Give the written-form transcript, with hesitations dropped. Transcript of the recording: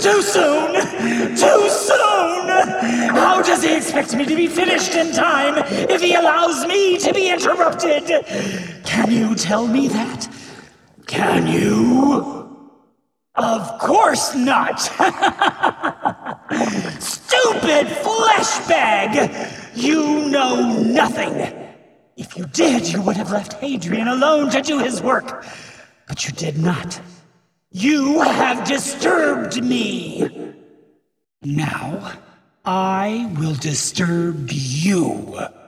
Too soon! Too soon! How does he expect me to be finished in time if he allows me to be interrupted? Can you tell me that? Can you? Of course not! Stupid flesh bag! You know nothing! If you did, you would have left Hadrian alone to do his work. But you did not. You have disturbed me. Now, I will disturb you.